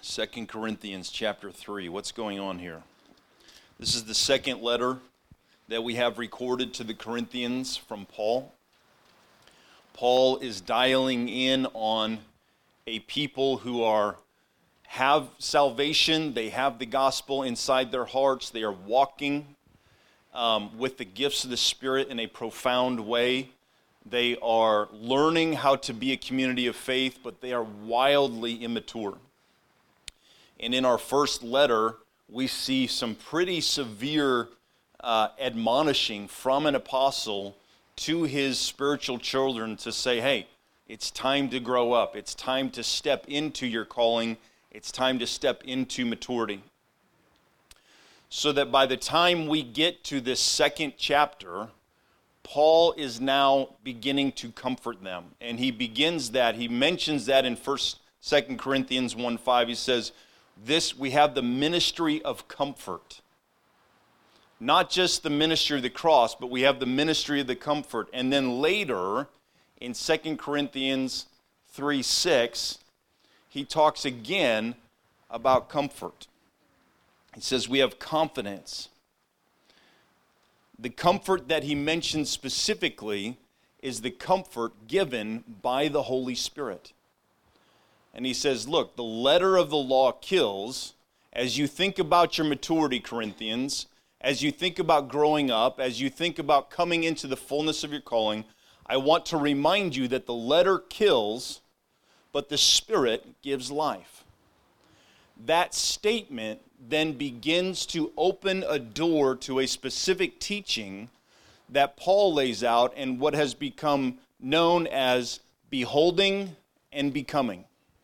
2 Corinthians chapter 3. What's going on here? This is the second letter that we have recorded to the Corinthians from Paul. Paul is dialing in on a people who have salvation, they have the gospel inside their hearts, they are walking with the gifts of the Spirit in a profound way. They are learning how to be a community of faith, but they are wildly immature. And in our first letter, we see some pretty severe admonishing from an apostle to his spiritual children to say, hey, it's time to grow up. It's time to step into your calling. It's time to step into maturity. So that by the time we get to this second chapter, Paul is now beginning to comfort them. And he begins that, he mentions that in 2 Corinthians 1:5. He says, we have the ministry of comfort. Not just the ministry of the cross, but we have the ministry of the comfort. And then later, in 2 Corinthians 3:6, he talks again about comfort. He says we have confidence. The comfort that he mentions specifically is the comfort given by the Holy Spirit. And he says, look, the letter of the law kills. As you think about your maturity, Corinthians, as you think about growing up, as you think about coming into the fullness of your calling, I want to remind you that the letter kills, but the Spirit gives life. That statement then begins to open a door to a specific teaching that Paul lays out in what has become known as beholding and becoming.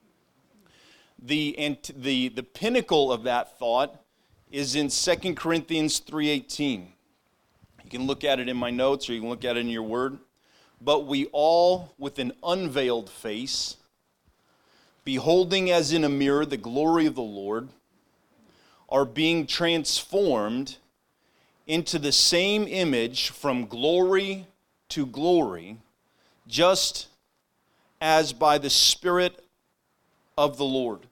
The pinnacle of that thought is in 2 Corinthians 3:18. You can look at it in my notes or you can look at it in your word. But we all, with an unveiled face, beholding as in a mirror the glory of the Lord, are being transformed into the same image from glory to glory, just as by the Spirit of the Lord.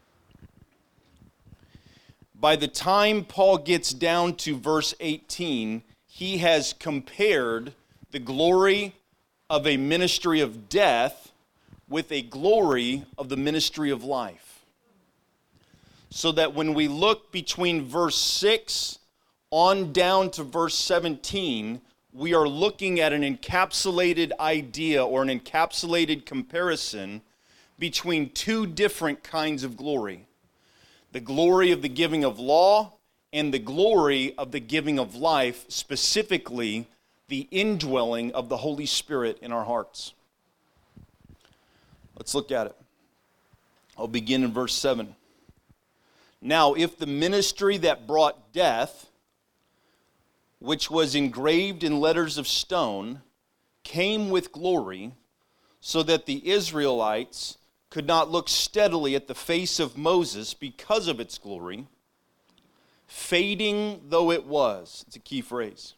By the time Paul gets down to verse 18, he has compared the glory of a ministry of death with a glory of the ministry of life. So that when we look between verse 6 on down to verse 17, we are looking at an encapsulated idea or an encapsulated comparison between two different kinds of glory. The glory of the giving of law and the glory of the giving of life, specifically the indwelling of the Holy Spirit in our hearts. Let's look at it. I'll begin in verse 7. Now, if the ministry that brought death, which was engraved in letters of stone, came with glory, so that the Israelites could not look steadily at the face of Moses because of its glory, fading though it was. It's a key phrase.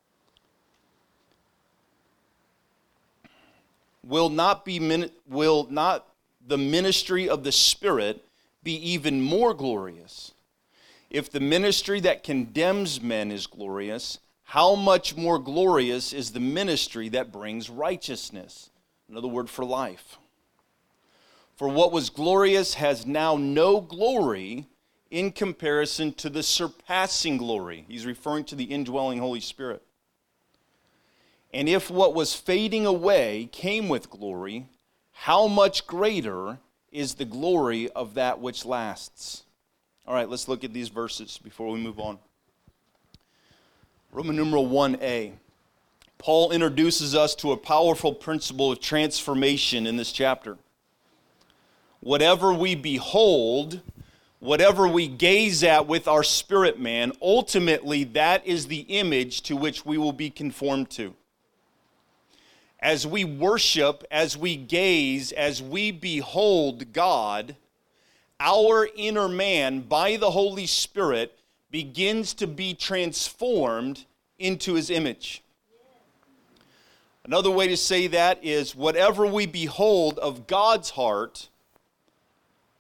Will not the ministry of the Spirit be even more glorious? If the ministry that condemns men is glorious, how much more glorious is the ministry that brings righteousness? Another word for life. For what was glorious has now no glory in comparison to the surpassing glory. He's referring to the indwelling Holy Spirit. And if what was fading away came with glory, how much greater is the glory of that which lasts? All right, let's look at these verses before we move on. Roman numeral 1a. Paul introduces us to a powerful principle of transformation in this chapter. Whatever we behold, whatever we gaze at with our spirit man, ultimately that is the image to which we will be conformed to. As we worship, as we gaze, as we behold God, our inner man, by the Holy Spirit, begins to be transformed into his image. Another way to say that is whatever we behold of God's heart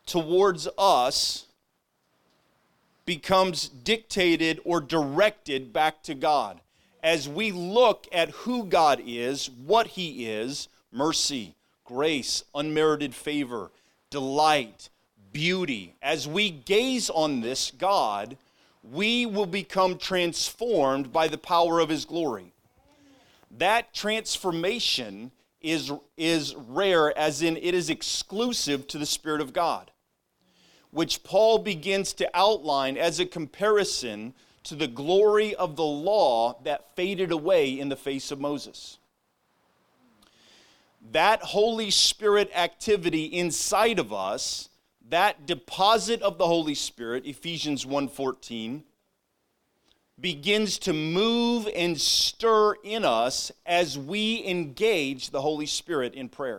towards us becomes dictated or directed back to God. As we look at who God is, what He is, mercy, grace, unmerited favor, delight, beauty, as we gaze on this God, we will become transformed by the power of His glory. That transformation is rare, as in it is exclusive to the Spirit of God, which Paul begins to outline as a comparison to the glory of the law that faded away in the face of Moses. That Holy Spirit activity inside of us, that deposit of the Holy Spirit, Ephesians 1:14, begins to move and stir in us as we engage the Holy Spirit in prayer.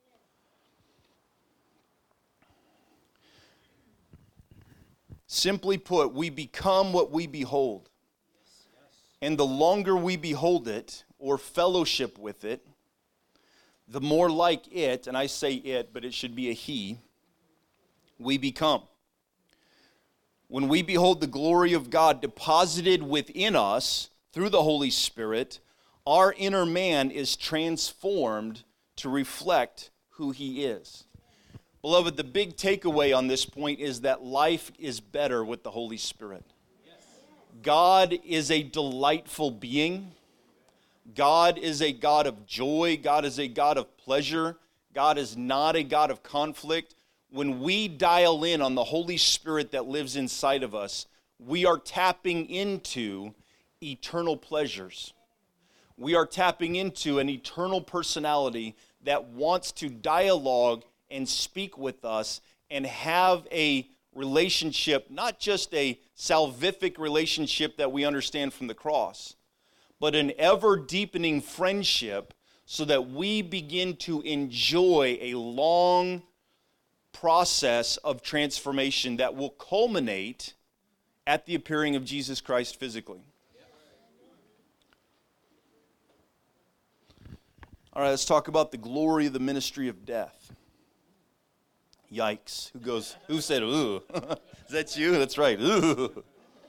Simply put, we become what we behold. And the longer we behold it or fellowship with it, the more like it, and I say it, but it should be a he, we become. When we behold the glory of God deposited within us through the Holy Spirit, our inner man is transformed to reflect who He is. Beloved, the big takeaway on this point is that life is better with the Holy Spirit. God is a delightful being. God is a God of joy. God is a God of pleasure. God is not a God of conflict. When we dial in on the Holy Spirit that lives inside of us, we are tapping into eternal pleasures. We are tapping into an eternal personality that wants to dialogue and speak with us and have a relationship, not just a salvific relationship that we understand from the cross, but an ever-deepening friendship so that we begin to enjoy a long process of transformation that will culminate at the appearing of Jesus Christ physically. All right, let's talk about the glory of the ministry of death. Yikes. Who said, ooh? Is that you? That's right. Ooh.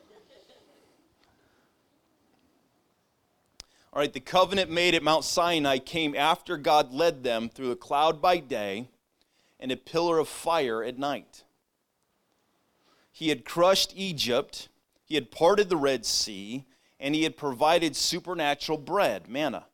All right, the covenant made at Mount Sinai came after God led them through a cloud by day and a pillar of fire at night. He had crushed Egypt, He had parted the Red Sea, and He had provided supernatural bread, manna.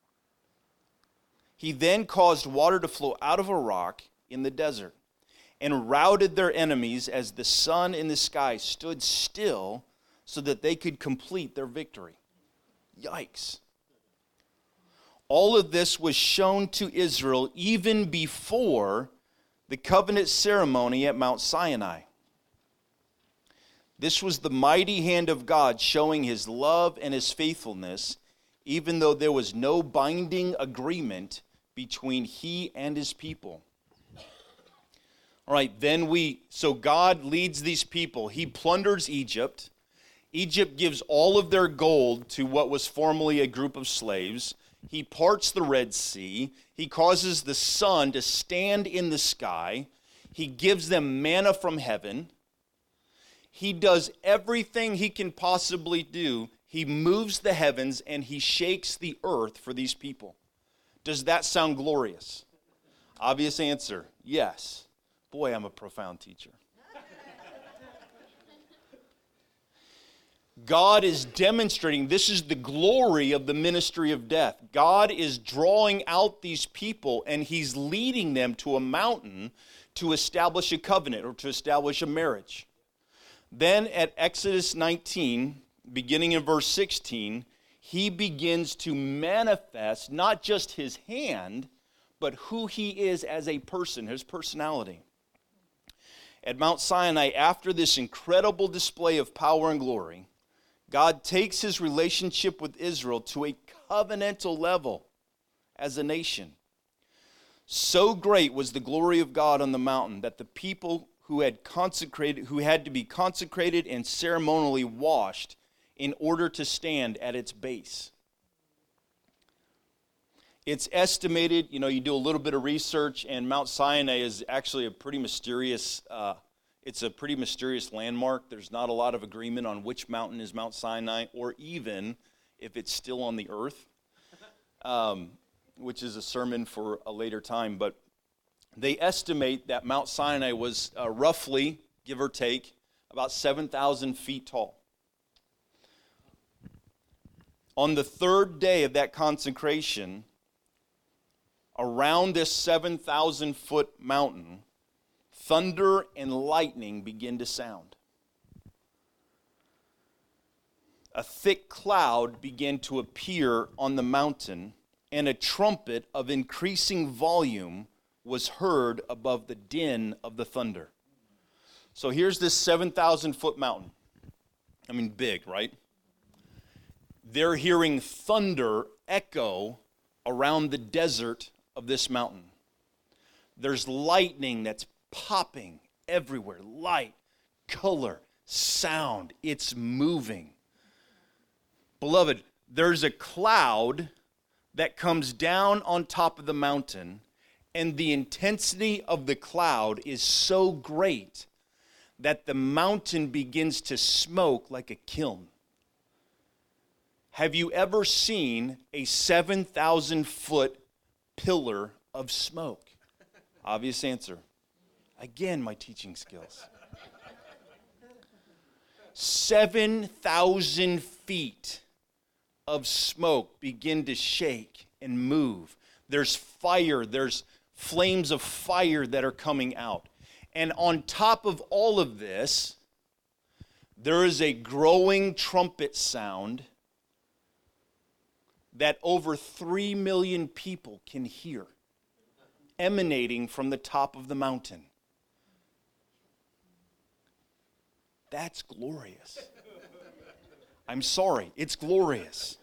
He then caused water to flow out of a rock in the desert and routed their enemies as the sun in the sky stood still so that they could complete their victory. Yikes. All of this was shown to Israel even before the covenant ceremony at Mount Sinai. This was the mighty hand of God showing His love and His faithfulness, even though there was no binding agreement between He and His people. All right, so God leads these people. He plunders Egypt. Egypt gives all of their gold to what was formerly a group of slaves. He parts the Red Sea. He causes the sun to stand in the sky. He gives them manna from heaven. He does everything He can possibly do. He moves the heavens and He shakes the earth for these people. Does that sound glorious? Obvious answer, yes. Boy, I'm a profound teacher. God is demonstrating, this is the glory of the ministry of death. God is drawing out these people and He's leading them to a mountain to establish a covenant or to establish a marriage. Then at Exodus 19, beginning in verse 16, He begins to manifest not just His hand, but who He is as a person, His personality. At Mount Sinai, after this incredible display of power and glory, God takes His relationship with Israel to a covenantal level as a nation. So great was the glory of God on the mountain that the people who had to be consecrated and ceremonially washed in order to stand at its base. It's estimated, you do a little bit of research, and Mount Sinai is actually a pretty mysterious, it's a pretty mysterious landmark. There's not a lot of agreement on which mountain is Mount Sinai, or even if it's still on the earth, which is a sermon for a later time. But they estimate that Mount Sinai was roughly, give or take, about 7,000 feet tall. On the third day of that consecration, around this 7,000-foot mountain, thunder and lightning begin to sound. A thick cloud began to appear on the mountain, and a trumpet of increasing volume was heard above the din of the thunder. So here's this 7,000-foot mountain. I mean, big, right? They're hearing thunder echo around the desert of this mountain. There's lightning that's popping everywhere. Light, color, sound. It's moving. Beloved, there's a cloud that comes down on top of the mountain, and the intensity of the cloud is so great that the mountain begins to smoke like a kiln. Have you ever seen a 7,000-foot pillar of smoke? Obvious answer. Again, my teaching skills. 7,000 feet of smoke begin to shake and move. There's fire, there's flames of fire that are coming out. And on top of all of this, there is a growing trumpet sound that over 3 million people can hear, emanating from the top of the mountain. That's glorious. I'm sorry, it's glorious.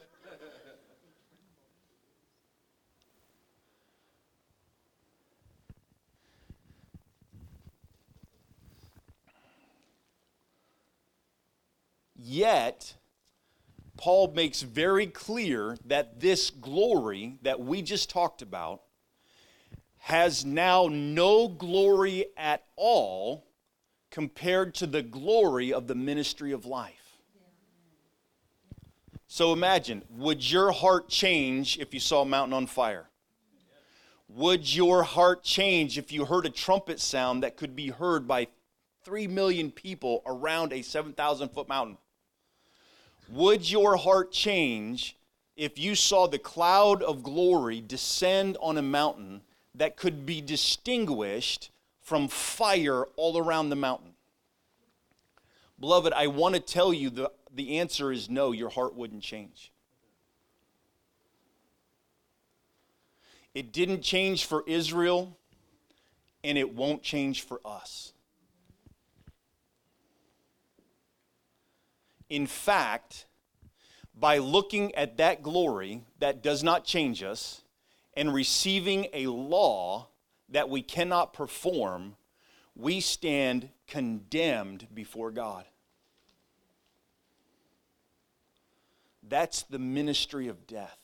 Yet, Paul makes very clear that this glory that we just talked about has now no glory at all compared to the glory of the ministry of life. So imagine, would your heart change if you saw a mountain on fire? Would your heart change if you heard a trumpet sound that could be heard by 3 million people around a 7,000-foot mountain? Would your heart change if you saw the cloud of glory descend on a mountain that could be distinguished from fire all around the mountain? Beloved, I want to tell you the answer is no, your heart wouldn't change. It didn't change for Israel, and it won't change for us. In fact, by looking at that glory that does not change us and receiving a law that we cannot perform, we stand condemned before God. That's the ministry of death.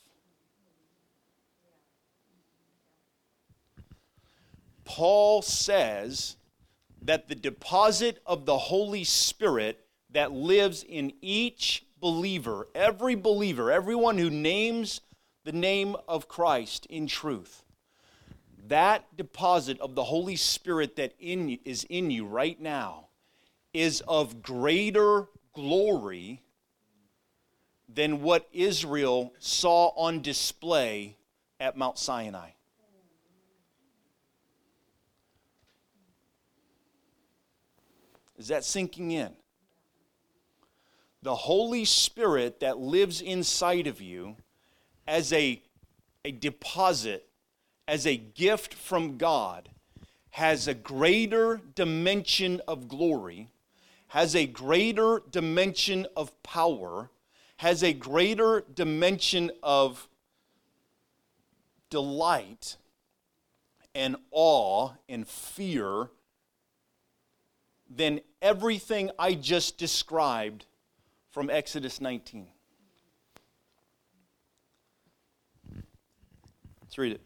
Paul says that the deposit of the Holy Spirit that lives in each believer, everyone who names the name of Christ in truth, that deposit of the Holy Spirit that is in you right now is of greater glory than what Israel saw on display at Mount Sinai. Is that sinking in? The Holy Spirit that lives inside of you as a deposit, as a gift from God, has a greater dimension of glory, has a greater dimension of power, has a greater dimension of delight and awe and fear than everything I just described from Exodus 19. It's Let's read it.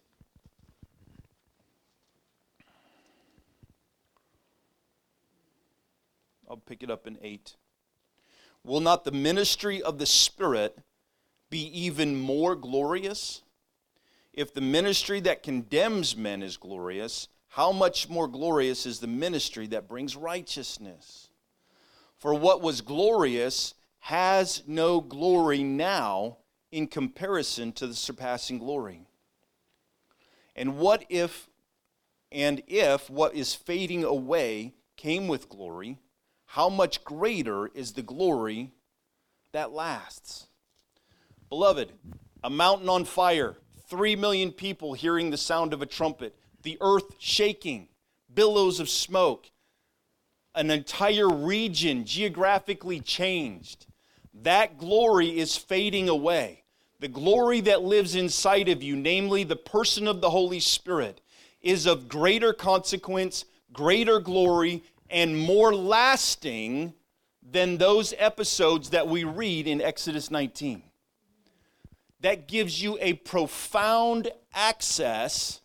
I'll pick it up in 8. Will not the ministry of the Spirit be even more glorious? If the ministry that condemns men is glorious, how much more glorious is the ministry that brings righteousness? For what was glorious has no glory now in comparison to the surpassing glory. And if what is fading away came with glory, how much greater is the glory that lasts? Beloved, a mountain on fire, 3 million people hearing the sound of a trumpet, the earth shaking, billows of smoke, an entire region geographically changed. That glory is fading away. The glory that lives inside of you, namely the person of the Holy Spirit, is of greater consequence, greater glory, and more lasting than those episodes that we read in Exodus 19. That gives you a profound access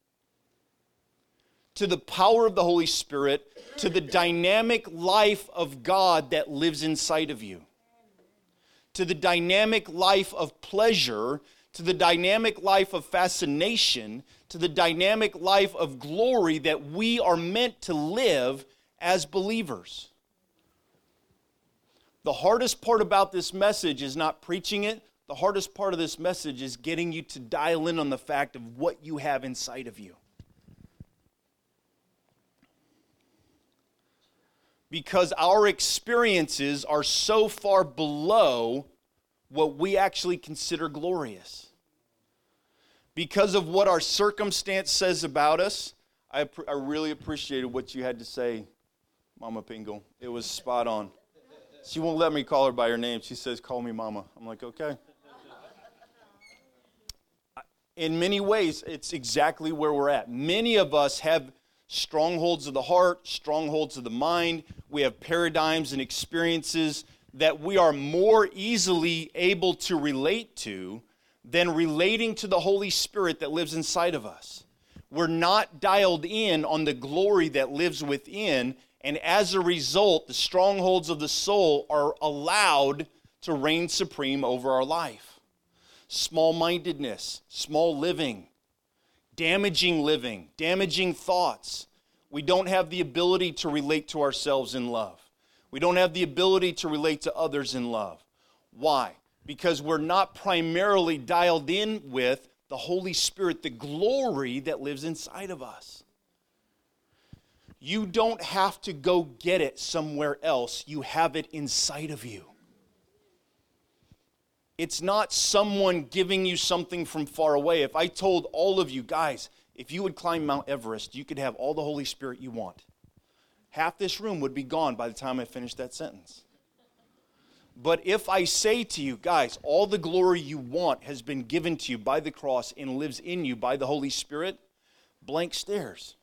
to the power of the Holy Spirit, to the dynamic life of God that lives inside of you, to the dynamic life of pleasure, to the dynamic life of fascination, to the dynamic life of glory that we are meant to live as believers. The hardest part about this message is not preaching it. The hardest part of this message is getting you to dial in on the fact of what you have inside of you. Because our experiences are so far below what we actually consider glorious. Because of what our circumstance says about us, I really appreciated what you had to say, Mama Pingle. It was spot on. She won't let me call her by her name. She says, call me Mama. I'm like, okay. In many ways, it's exactly where we're at. Many of us have strongholds of the heart, strongholds of the mind. We have paradigms and experiences that we are more easily able to relate to than relating to the Holy Spirit that lives inside of us. We're not dialed in on the glory that lives within, and as a result, the strongholds of the soul are allowed to reign supreme over our life. Small-mindedness, small living, damaging thoughts. We don't have the ability to relate to ourselves in love. We don't have the ability to relate to others in love. Why? Because we're not primarily dialed in with the Holy Spirit, the glory that lives inside of us. You don't have to go get it somewhere else. You have it inside of you. It's not someone giving you something from far away. If I told all of you, guys, if you would climb Mount Everest, you could have all the Holy Spirit you want. Half this room would be gone by the time I finished that sentence. But if I say to you, guys, all the glory you want has been given to you by the cross and lives in you by the Holy Spirit, blank stares.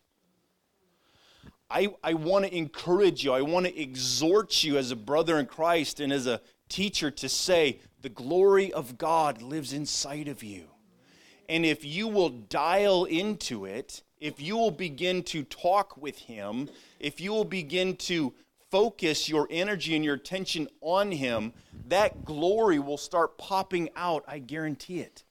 I want to encourage you. I want to exhort you as a brother in Christ and as a teacher to say, the glory of God lives inside of you. And if you will dial into it, if you will begin to talk with Him, if you will begin to focus your energy and your attention on Him, that glory will start popping out, I guarantee it.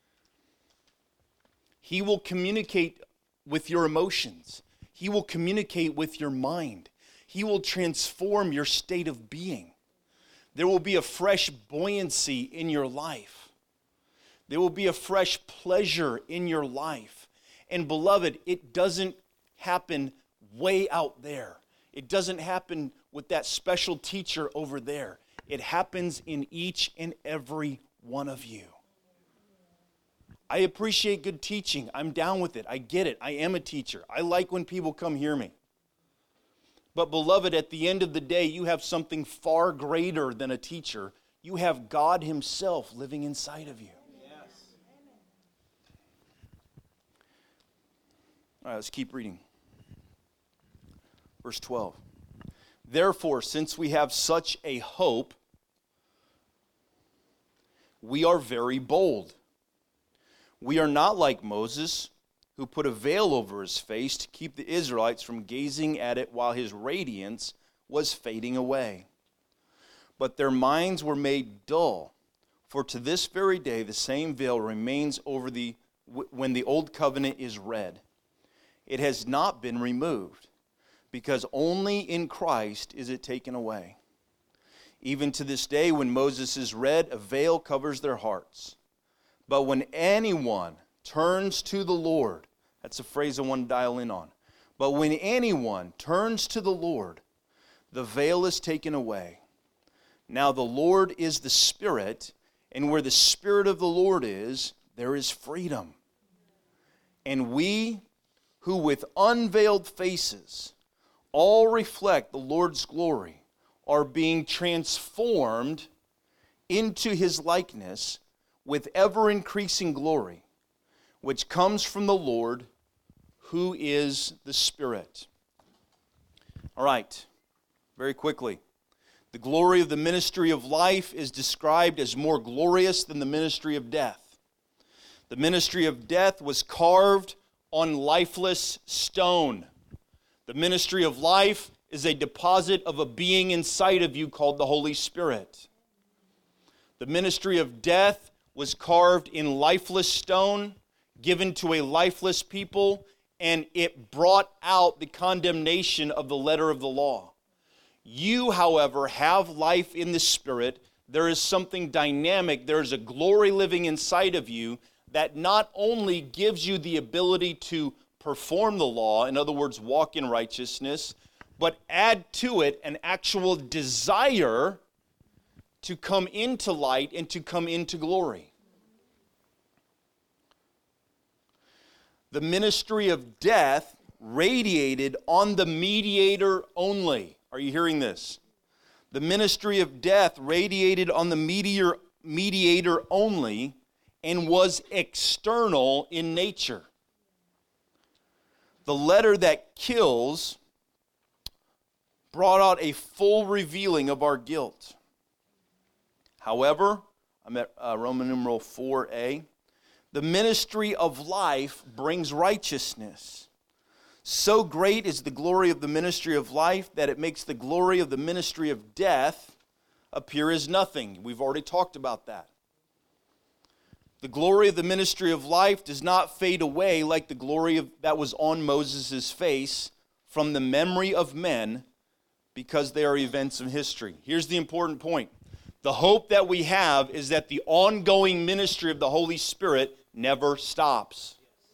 He will communicate with your emotions. He will communicate with your mind. He will transform your state of being. There will be a fresh buoyancy in your life. There will be a fresh pleasure in your life. And beloved, it doesn't happen way out there. It doesn't happen with that special teacher over there. It happens in each and every one of you. I appreciate good teaching. I'm down with it. I get it. I am a teacher. I like when people come hear me. But beloved, at the end of the day, you have something far greater than a teacher. You have God Himself living inside of you. Yes. All right, let's keep reading. Verse 12. Therefore, since we have such a hope, we are very bold. We are not like Moses, who put a veil over his face to keep the Israelites from gazing at it while his radiance was fading away. But their minds were made dull, for to this very day the same veil remains over when the old covenant is read. It has not been removed, because only in Christ is it taken away. Even to this day, when Moses is read, a veil covers their hearts. But when anyone turns to the Lord, that's a phrase I want to dial in on. But when anyone turns to the Lord, the veil is taken away. Now the Lord is the Spirit, and where the Spirit of the Lord is, there is freedom. And we, who with unveiled faces all reflect the Lord's glory, are being transformed into his likeness with ever-increasing glory, which comes from the Lord, who is the Spirit. All right, very quickly. The glory of the ministry of life is described as more glorious than the ministry of death. The ministry of death was carved on lifeless stone. The ministry of life is a deposit of a being inside of you called the Holy Spirit. The ministry of death was carved in lifeless stone, given to a lifeless people, and it brought out the condemnation of the letter of the law. You, however, have life in the Spirit. There is something dynamic. There is a glory living inside of you that not only gives you the ability to perform the law, in other words, walk in righteousness, but add to it an actual desire to come into light and to come into glory. The ministry of death radiated on the mediator only. Are you hearing this? The ministry of death radiated on the mediator only and was external in nature. The letter that kills brought out a full revealing of our guilt. However, I'm at Roman numeral 4a. The ministry of life brings righteousness. So great is the glory of the ministry of life that it makes the glory of the ministry of death appear as nothing. We've already talked about that. The glory of the ministry of life does not fade away like the glory that was on Moses' face from the memory of men, because they are events of history. Here's the important point. The hope that we have is that the ongoing ministry of the Holy Spirit never stops.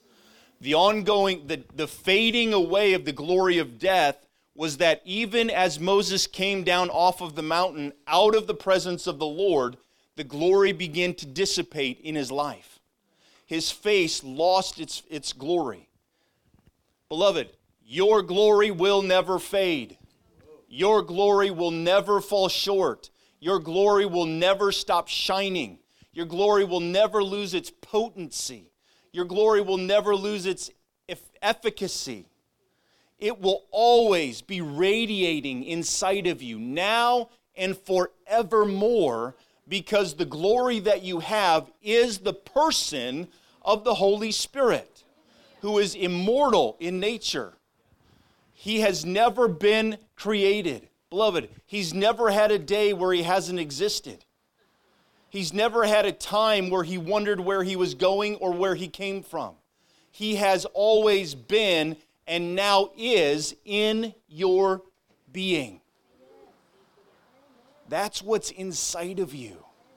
The fading away of the glory of death was that even as Moses came down off of the mountain out of the presence of the Lord, the glory began to dissipate in his life. His face lost its glory. Beloved, your glory will never fade. Your glory will never fall short. Your glory will never stop shining. Your glory will never lose its potency. Your glory will never lose its efficacy. It will always be radiating inside of you now and forevermore, because the glory that you have is the person of the Holy Spirit, who is immortal in nature. He has never been created. Beloved, he's never had a day where he hasn't existed. He's never had a time where he wondered where he was going or where he came from. He has always been and now is in your being. That's what's inside of you.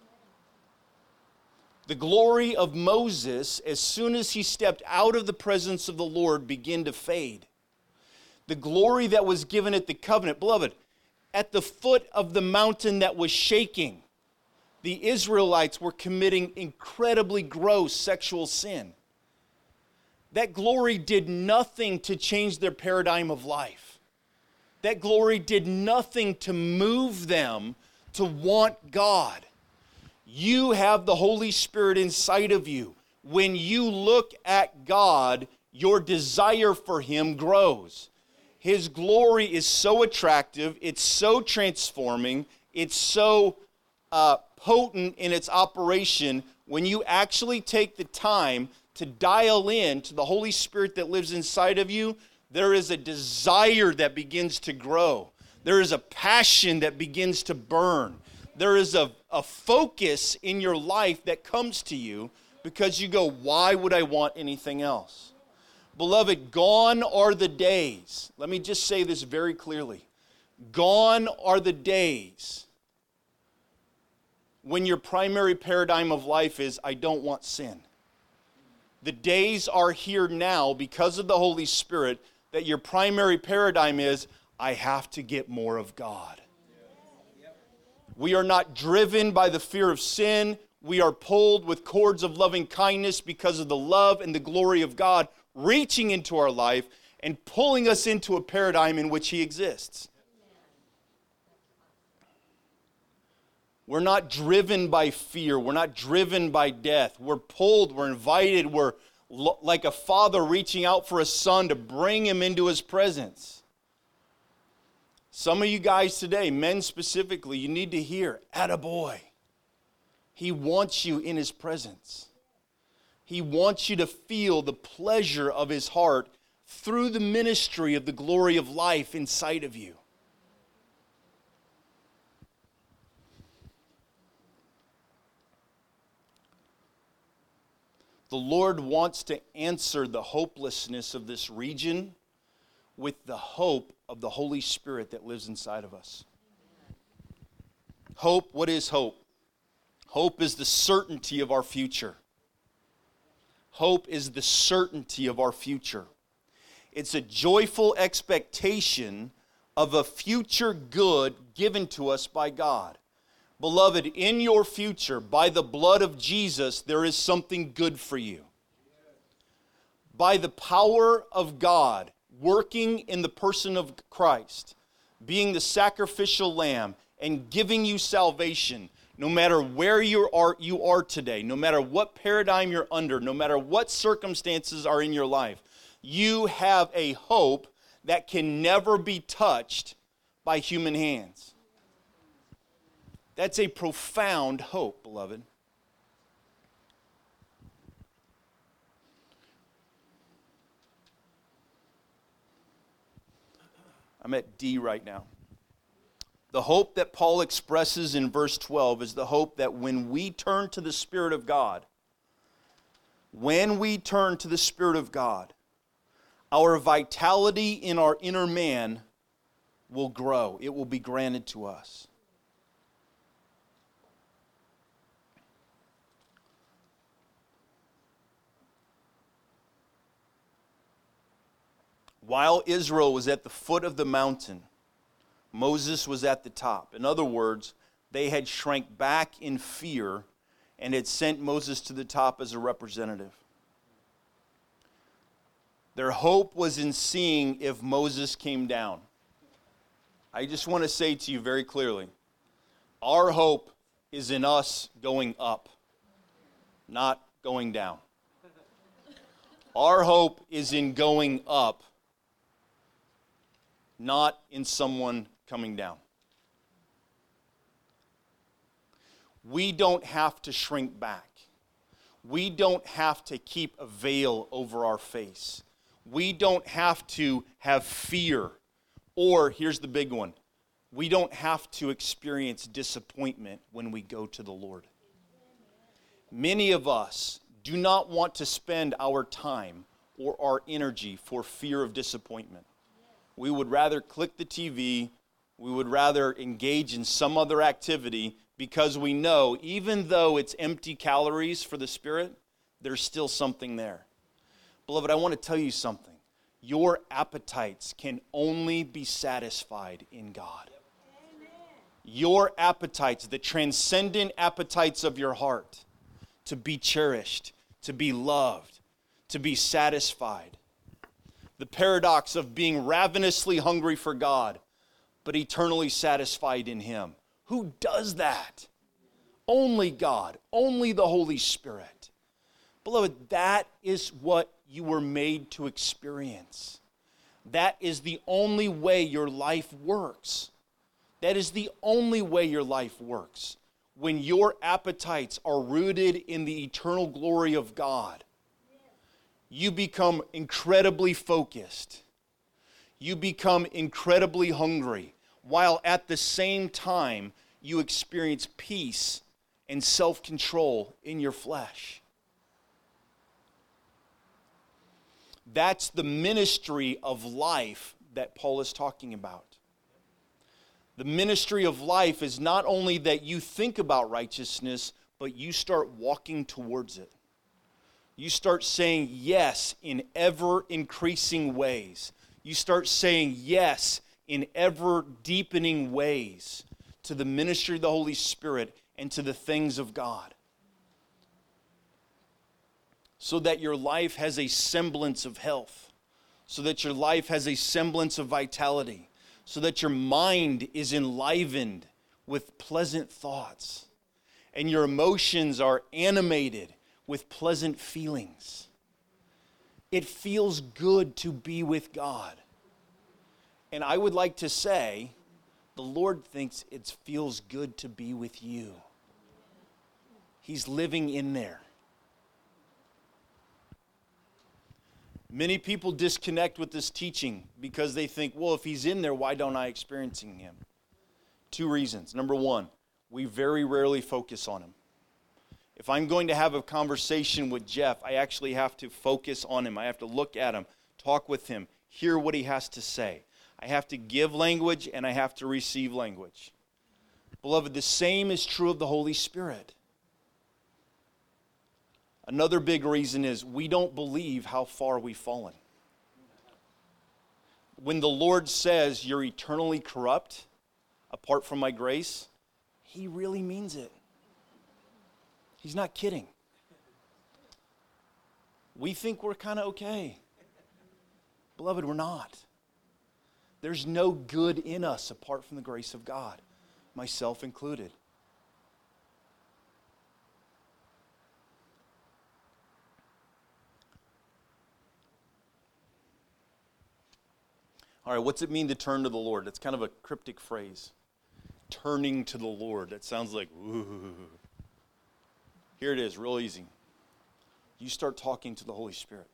The glory of Moses, as soon as he stepped out of the presence of the Lord, began to fade. The glory that was given at the covenant, beloved, at the foot of the mountain that was shaking, the Israelites were committing incredibly gross sexual sin. That glory did nothing to change their paradigm of life. That glory did nothing to move them to want God. You have the Holy Spirit inside of you. When you look at God, your desire for Him grows. His glory is so attractive, it's so transforming, it's so potent in its operation. when you actually take the time to dial in to the Holy Spirit that lives inside of you, there is a desire that begins to grow. There is a passion that begins to burn. There is a focus in your life that comes to you because you go, why would I want anything else? Beloved, gone are the days. Let me just say this very clearly. Gone are the days when your primary paradigm of life is, I don't want sin. The days are here now because of the Holy Spirit that your primary paradigm is, I have to get more of God. We are not driven by the fear of sin. We are pulled with cords of loving kindness because of the love and the glory of God reaching into our life and pulling us into a paradigm in which He exists. We're not driven by fear. We're not driven by death. We're pulled, we're invited, we're like a father reaching out for a son to bring him into his presence. Some of you guys today, men specifically, you need to hear, attaboy. He wants you in His presence. He wants you to feel the pleasure of His heart through the ministry of the glory of life inside of you. The Lord wants to answer the hopelessness of this region with the hope of the Holy Spirit that lives inside of us. Hope, what is hope? Hope is the certainty of our future. Hope is the certainty of our future. It's a joyful expectation of a future good given to us by God. Beloved, in your future, by the blood of Jesus, there is something good for you. By the power of God, working in the person of Christ, being the sacrificial lamb, and giving you salvation, no matter where you are today, no matter what paradigm you're under, no matter what circumstances are in your life, you have a hope that can never be touched by human hands. That's a profound hope, beloved. I'm at D right now. The hope that Paul expresses in verse 12 is the hope that when we turn to the Spirit of God, our vitality in our inner man will grow. It will be granted to us. While Israel was at the foot of the mountain, Moses was at the top. In other words, they had shrank back in fear and had sent Moses to the top as a representative. Their hope was in seeing if Moses came down. I just want to say to you very clearly, our hope is in us going up, not going down. Our hope is in going up, not in someone coming down. We don't have to shrink back. We don't have to keep a veil over our face. We don't have to have fear. Or, here's the big one, we don't have to experience disappointment when we go to the Lord. Many of us do not want to spend our time or our energy for fear of disappointment. We would rather click the TV, we would rather engage in some other activity because we know even though it's empty calories for the Spirit, there's still something there. Beloved, I want to tell you something. Your appetites can only be satisfied in God. Your appetites, the transcendent appetites of your heart, to be cherished, to be loved, to be satisfied. The paradox of being ravenously hungry for God, but eternally satisfied in Him. Who does that? Only God, only the Holy Spirit. Beloved, that is what you were made to experience. That is the only way your life works. That is the only way your life works. when your appetites are rooted in the eternal glory of God, you become incredibly focused. You become incredibly hungry, while at the same time you experience peace and self-control in your flesh. That's the ministry of life that Paul is talking about. The ministry of life is not only that you think about righteousness, but you start walking towards it. You start saying yes in ever-increasing ways. You start saying yes in ever-deepening ways to the ministry of the Holy Spirit and to the things of God, so that your life has a semblance of health, so that your life has a semblance of vitality, so that your mind is enlivened with pleasant thoughts, and your emotions are animated with pleasant feelings. It feels good to be with God. And I would like to say, the Lord thinks it feels good to be with you. He's living in there. Many people disconnect with this teaching because they think, well, if he's in there, why don't I experiencing him? 2 reasons. Number 1, we very rarely focus on him. If I'm going to have a conversation with Jeff, I actually have to focus on him. I have to look at him, talk with him, hear what he has to say. I have to give language and I have to receive language. Beloved, the same is true of the Holy Spirit. Another big reason is we don't believe how far we've fallen. When the Lord says you're eternally corrupt apart from my grace, he really means it. He's not kidding. We think we're kind of okay. Beloved, we're not. There's no good in us apart from the grace of God, myself included. All right, what's it mean to turn to the Lord? That's kind of a cryptic phrase. Turning to the Lord. That sounds like, ooh. Here it is, real easy. You start talking to the Holy Spirit.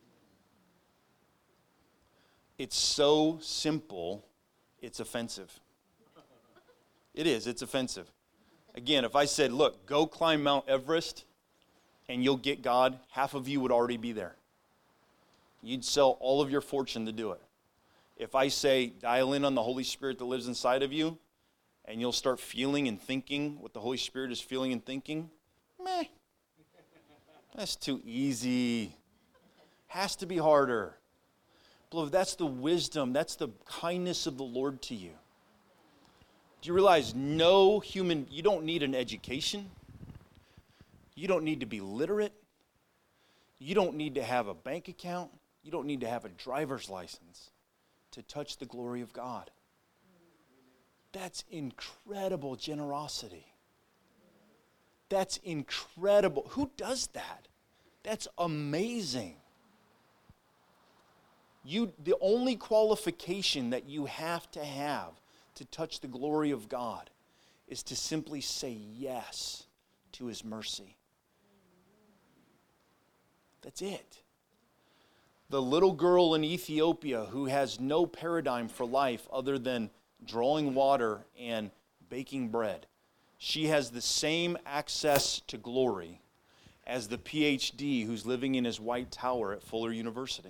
It's so simple, it's offensive. It is, it's offensive. Again, if I said, look, go climb Mount Everest and you'll get God, half of you would already be there. You'd sell all of your fortune to do it. If I say, dial in on the Holy Spirit that lives inside of you, and you'll start feeling and thinking what the Holy Spirit is feeling and thinking, meh, that's too easy. Has to be harder. Beloved, that's the wisdom, that's the kindness of the Lord to you. Do you realize you don't need an education. You don't need to be literate. You don't need to have a bank account. You don't need to have a driver's license to touch the glory of God. That's incredible generosity. That's incredible. Who does that? That's amazing. The only qualification that you have to touch the glory of God is to simply say yes to his mercy. That's it. The little girl in Ethiopia who has no paradigm for life other than drawing water and baking bread, she has the same access to glory as the PhD who's living in his white tower at Fuller University.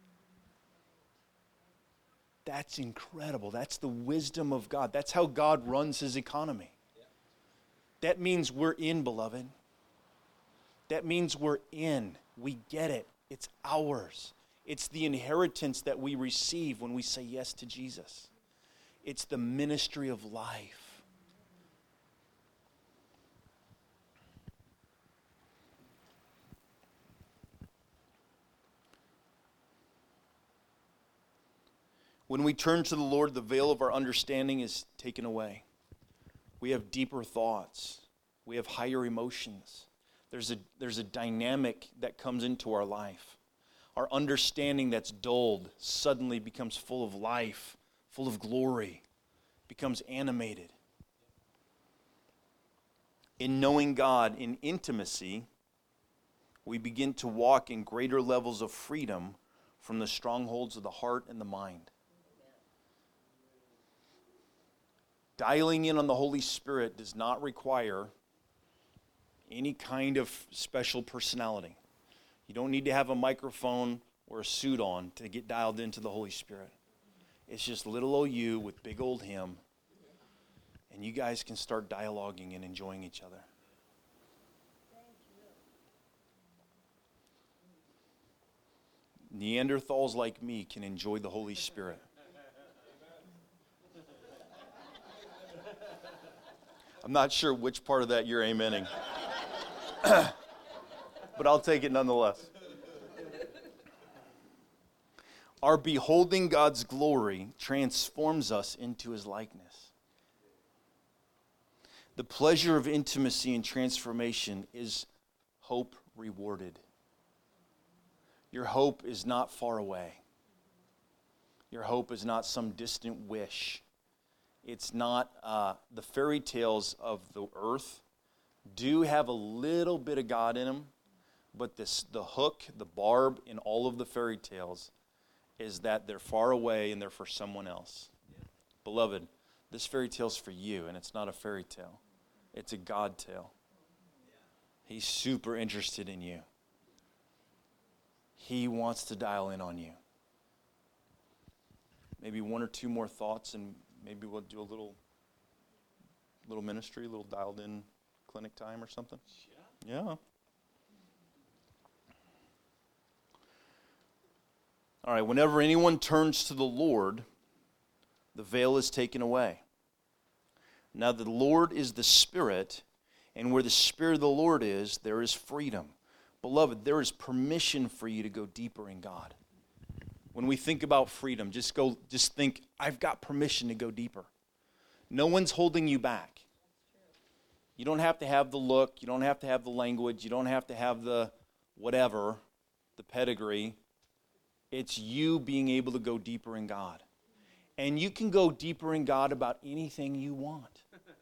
That's incredible. That's the wisdom of God. That's how God runs his economy. That means we're in, beloved. That means we're in. We get it. It's ours. It's the inheritance that we receive when we say yes to Jesus. It's the ministry of life. When we turn to the Lord, the veil of our understanding is taken away. We have deeper thoughts. We have higher emotions. There's a dynamic that comes into our life. Our understanding that's dulled suddenly becomes full of life, full of glory, becomes animated. In knowing God in intimacy, we begin to walk in greater levels of freedom from the strongholds of the heart and the mind. Dialing in on the Holy Spirit does not require any kind of special personality. You don't need to have a microphone or a suit on to get dialed into the Holy Spirit. It's just little old you with big old him, and you guys can start dialoguing and enjoying each other. Neanderthals like me can enjoy the Holy Spirit. I'm not sure which part of that you're amening, but I'll take it nonetheless. Our beholding God's glory transforms us into his likeness. The pleasure of intimacy and transformation is hope rewarded. Your hope is not far away. Your hope is not some distant wish. It's not the fairy tales of the earth do have a little bit of God in them, but the hook, the barb in all of the fairy tales is that they're far away and they're for someone else. Yeah. Beloved, this fairy tale's for you, and it's not a fairy tale. It's a God tale. Yeah. He's super interested in you. He wants to dial in on you. Maybe one or two more thoughts, and maybe we'll do a little ministry, a little dialed in clinic time or something. Yeah. All right, whenever anyone turns to the Lord, the veil is taken away. Now the Lord is the Spirit, and where the Spirit of the Lord is, there is freedom. Beloved, there is permission for you to go deeper in God. When we think about freedom, just think, I've got permission to go deeper. No one's holding you back. You don't have to have the look, you don't have to have the language, you don't have to have the whatever, the pedigree. It's you being able to go deeper in God. And you can go deeper in God about anything you want.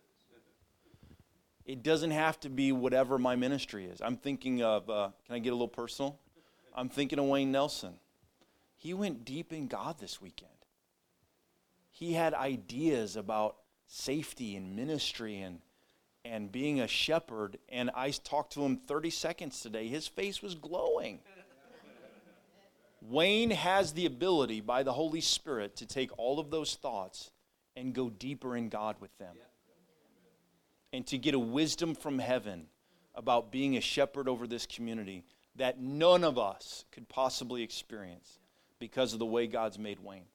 It doesn't have to be whatever my ministry is. I'm thinking of, can I get a little personal? I'm thinking of Wayne Nelson. He went deep in God this weekend. He had ideas about safety and ministry and being a shepherd. And I talked to him 30 seconds today. His face was glowing. Wayne has the ability by the Holy Spirit to take all of those thoughts and go deeper in God with them. And to get a wisdom from heaven about being a shepherd over this community that none of us could possibly experience because of the way God's made Wayne.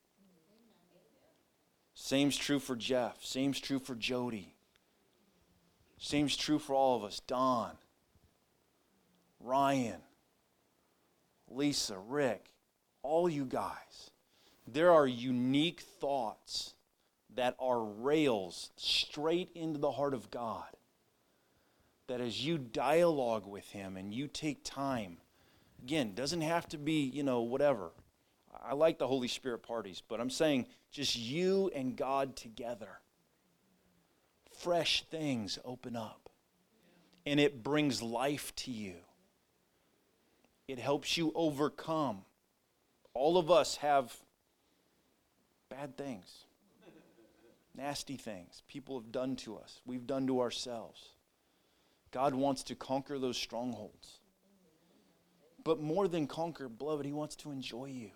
Same's true for Jeff. Same's true for Jody. Same's true for all of us. Don, Ryan, Lisa, Rick, all you guys. There are unique thoughts that are rails straight into the heart of God. That as you dialogue with him and you take time, again, doesn't have to be, whatever. I like the Holy Spirit parties, but I'm saying just you and God together. Fresh things open up. And it brings life to you. It helps you overcome. All of us have bad things. Nasty things people have done to us, we've done to ourselves. God wants to conquer those strongholds. But more than conquer, beloved, he wants to enjoy you.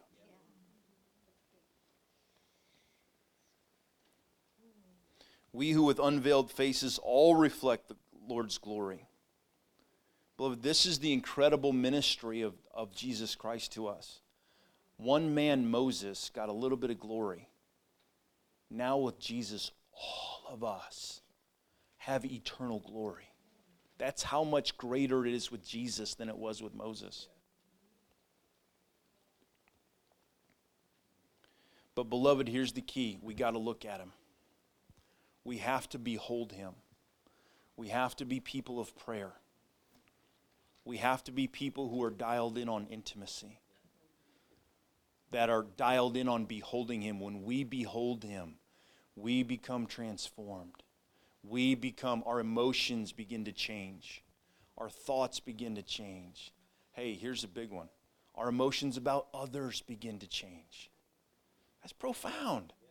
We who with unveiled faces all reflect the Lord's glory. Beloved, this is the incredible ministry of Jesus Christ to us. One man, Moses, got a little bit of glory. Now with Jesus, all of us have eternal glory. That's how much greater it is with Jesus than it was with Moses. But beloved, here's the key. We got to look at him. We have to behold him. We have to be people of prayer. We have to be people who are dialed in on intimacy. That are dialed in on beholding him. When we behold him, we become transformed. our emotions begin to change. Our thoughts begin to change. Hey, here's a big one. Our emotions about others begin to change. That's profound.